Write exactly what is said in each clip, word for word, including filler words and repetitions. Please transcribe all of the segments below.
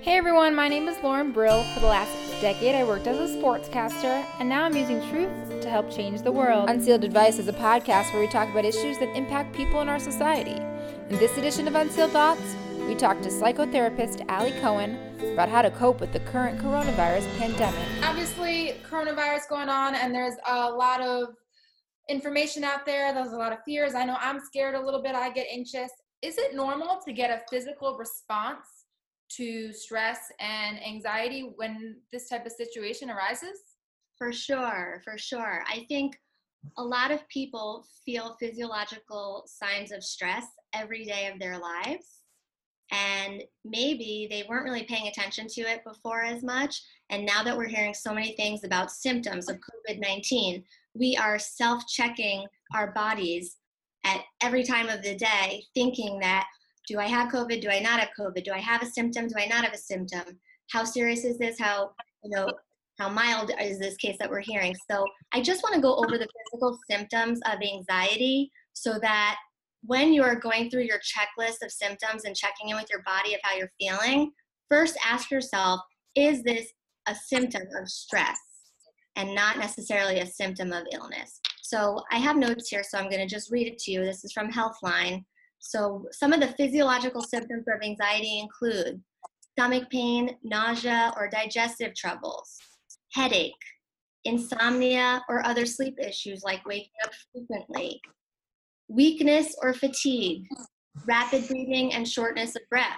Hey everyone, my name is Lauren Brill. For the last decade, I worked as a sportscaster, and now I'm using truth to help change the world. Unsealed Advice is a podcast where we talk about issues that impact people in our society. In this edition of Unsealed Thoughts, we talk to psychotherapist Allie Cohen about how to cope with the current coronavirus pandemic. Obviously, coronavirus going on, and there's a lot of information out there. There's a lot of fears. I know I'm scared a little bit. I get anxious. Is it normal to get a physical response to stress and anxiety when this type of situation arises? For sure, for sure. I think a lot of people feel physiological signs of stress every day of their lives. And maybe they weren't really paying attention to it before as much. And now that we're hearing so many things about symptoms of covid nineteen, we are self-checking our bodies at every time of the day, thinking that, do I have COVID? Do I not have COVID? Do I have a symptom? Do I not have a symptom? How serious is this? How, you know, how mild is this case that we're hearing? So I just want to go over the physical symptoms of anxiety so that when you are going through your checklist of symptoms and checking in with your body of how you're feeling, first ask yourself, is this a symptom of stress and not necessarily a symptom of illness? So I have notes here, so I'm going to just read it to you. This is from Healthline. So some of the physiological symptoms of anxiety include stomach pain, nausea, or digestive troubles, headache, insomnia, or other sleep issues like waking up frequently, weakness or fatigue, rapid breathing and shortness of breath,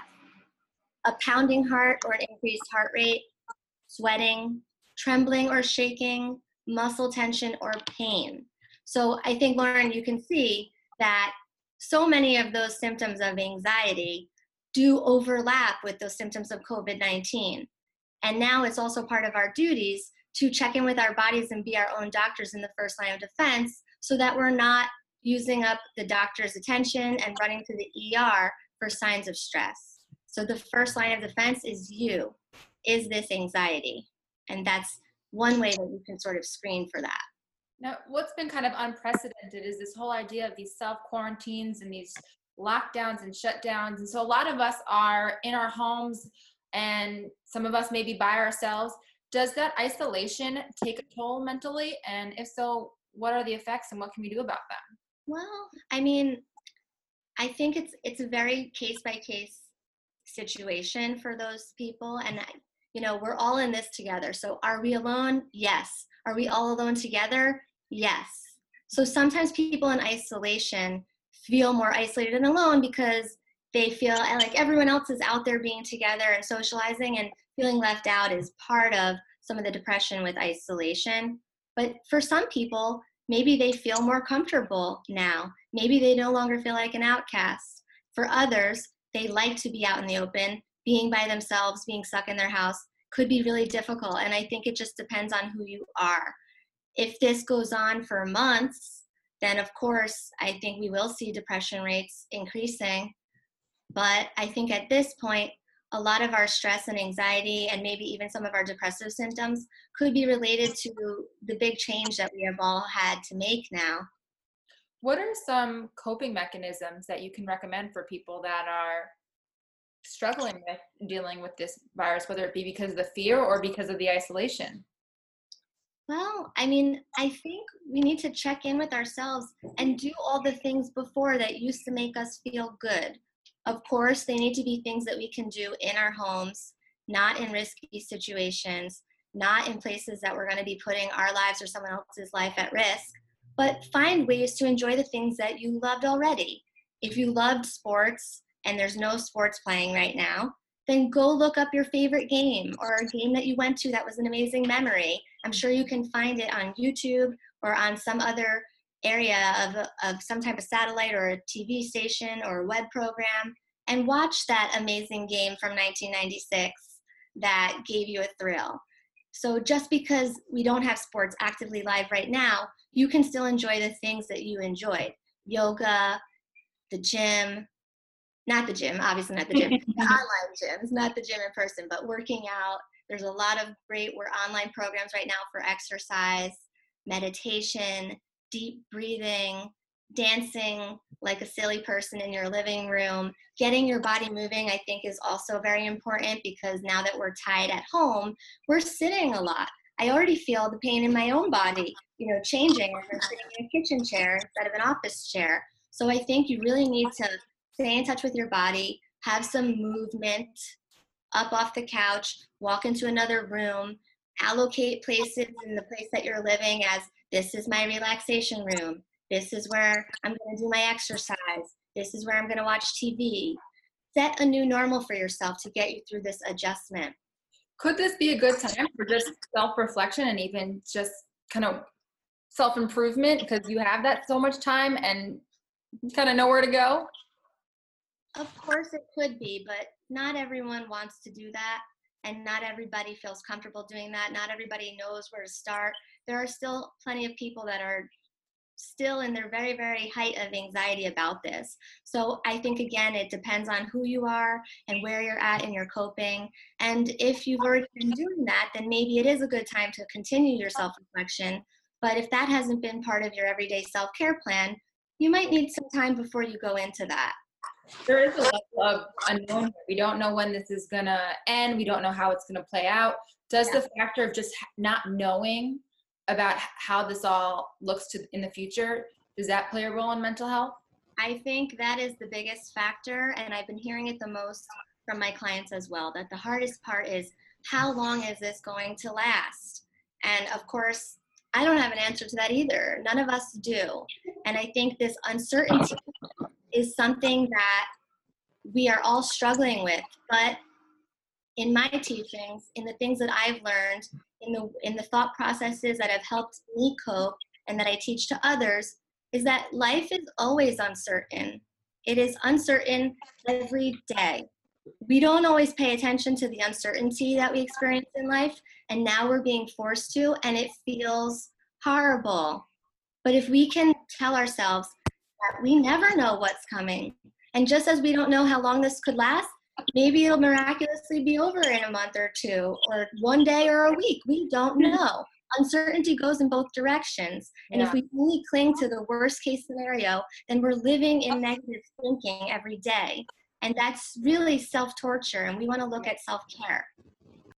a pounding heart or an increased heart rate, sweating, trembling or shaking, muscle tension, or pain. So I think, Lauren, you can see that so many of those symptoms of anxiety do overlap with those symptoms of covid nineteen. And now it's also part of our duties to check in with our bodies and be our own doctors in the first line of defense so that we're not using up the doctor's attention and running to the E R for signs of stress. So the first line of defense is you. Is this anxiety? And that's one way that you can sort of screen for that. Now, what's been kind of unprecedented is this whole idea of these self-quarantines and these lockdowns and shutdowns. And so a lot of us are in our homes and some of us maybe by ourselves. Does that isolation take a toll mentally? And if so, what are the effects and what can we do about them? Well, I mean, I think it's it's a very case-by-case situation for those people. And, you know, we're all in this together. So are we alone? Yes. Are we all alone together? Yes. So sometimes people in isolation feel more isolated and alone because they feel like everyone else is out there being together and socializing, and feeling left out is part of some of the depression with isolation. But for some people, maybe they feel more comfortable now. Maybe they no longer feel like an outcast. For others, they like to be out in the open. Being by themselves, being stuck in their house could be really difficult. And I think it just depends on who you are. If this goes on for months, then of course, I think we will see depression rates increasing. But I think at this point, a lot of our stress and anxiety, and maybe even some of our depressive symptoms, could be related to the big change that we have all had to make now. What are some coping mechanisms that you can recommend for people that are struggling with dealing with this virus, whether it be because of the fear or because of the isolation? Well, I mean, I think we need to check in with ourselves and do all the things before that used to make us feel good. Of course, they need to be things that we can do in our homes, not in risky situations, not in places that we're going to be putting our lives or someone else's life at risk, but find ways to enjoy the things that you loved already. If you loved sports and there's no sports playing right now, then go look up your favorite game or a game that you went to that was an amazing memory. I'm sure you can find it on YouTube or on some other area of, of some type of satellite or a T V station or a web program, and watch that amazing game from nineteen ninety-six that gave you a thrill. So just because we don't have sports actively live right now, you can still enjoy the things that you enjoyed. Yoga, the gym, not the gym, obviously not the gym, the online gyms, not the gym in person, but working out. There's a lot of great we're online programs right now for exercise, meditation, deep breathing, dancing like a silly person in your living room, getting your body moving, I think is also very important, because now that we're tied at home, we're sitting a lot. I already feel the pain in my own body, you know, changing when we're sitting in a kitchen chair instead of an office chair. So I think you really need to stay in touch with your body, have some movement, up off the couch, walk into another room, allocate places in the place that you're living as, this is my relaxation room. This is where I'm going to do my exercise. This is where I'm going to watch T V. Set a new normal for yourself to get you through this adjustment. Could this be a good time for just self-reflection and even just kind of self-improvement, because you have that so much time and you kind of know where to go? Of course it could be, but not everyone wants to do that, and not everybody feels comfortable doing that. Not everybody knows where to start. There are still plenty of people that are still in their very, very height of anxiety about this. So I think, again, it depends on who you are and where you're at in your coping. And if you've already been doing that, then maybe it is a good time to continue your self-reflection. But if that hasn't been part of your everyday self-care plan, you might need some time before you go into that. There is a level of unknown. We don't know when this is going to end. We don't know how it's going to play out. Does yeah. the factor of just not knowing about how this all looks to in the future, does that play a role in mental health? I think that is the biggest factor, and I've been hearing it the most from my clients as well, that the hardest part is, how long is this going to last? And of course, I don't have an answer to that either. None of us do. And I think this uncertainty is something that we are all struggling with. But in my teachings, in the things that I've learned, in the in the thought processes that have helped me cope and that I teach to others, is that life is always uncertain. It is uncertain every day. We don't always pay attention to the uncertainty that we experience in life, and now we're being forced to, and it feels horrible. But if we can tell ourselves that we never know what's coming, and just as we don't know how long this could last, maybe it'll miraculously be over in a month or two, or one day or a week. We don't know. Uncertainty goes in both directions. And yeah. if we only cling to the worst case scenario, then we're living in negative thinking every day. And that's really self-torture, and we want to look at self-care.